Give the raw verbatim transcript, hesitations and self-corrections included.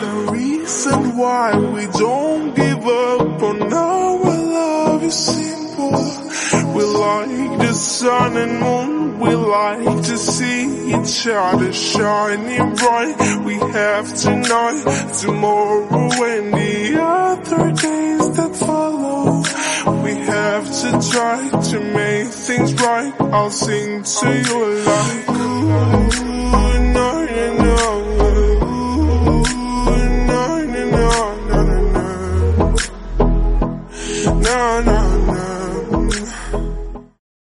The reason why we don't give up on our love is simple. We like the sun and moon, we like to see each other shining bright. We have tonight, tomorrow and the other days that follow. We have to try to make things right. I'll sing to you like ooh.